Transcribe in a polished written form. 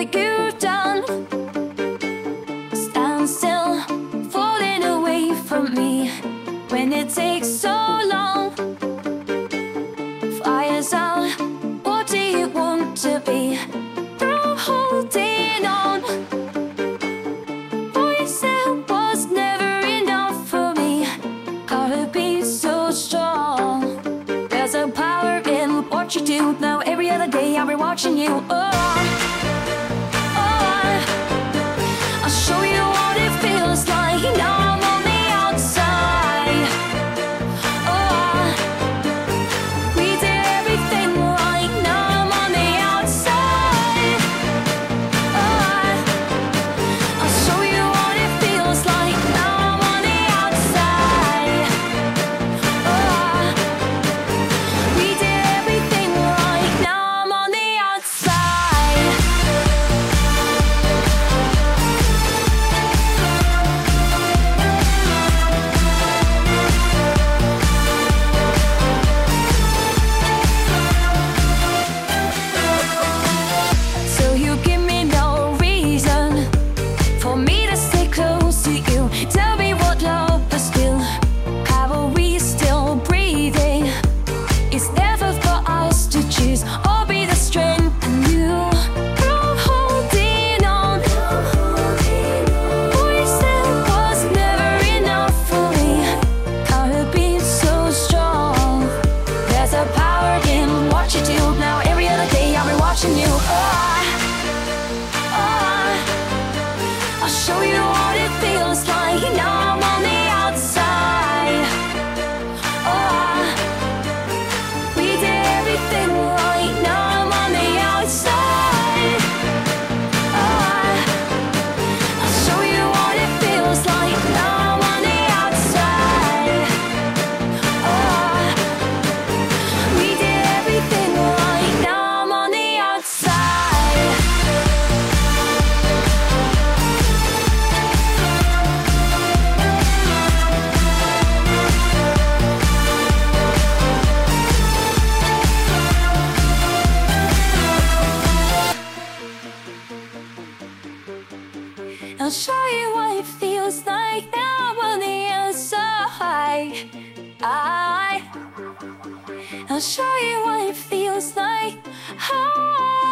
what you've done. Stand still, falling away from me when it takes so long. Fire's out, what do you want to be? Through holding on. Voice that was never enough for me. Gotta be so strong. There's a power in what you do. Now every other day I'll be watching you. I'll show you what it feels like. Now I'm on the outside. We did everything right. Now I'm on the outside. I'll show you what it feels like. Now I'm on the outside. We did everything right. Now I'm on the outside. So you give me no reason for me to stay close to you. Tell me what love is still. How are we still breathing? It's never for us to choose or be the strength in you. From holding on. Voice that was never enough for me. Gotta be so strong. There's a power in what you do. Now every other day I'll be watching you. I'll show you what it feels like. Now I'm on the outside. We did everything right. Now I'm on the outside. I'll show you what it feels like. Now I'm on the outside. We did everything right. Now I'm on the outside. I'll show you what it feels like. Now I'm on the outside. I'll show you what it feels like.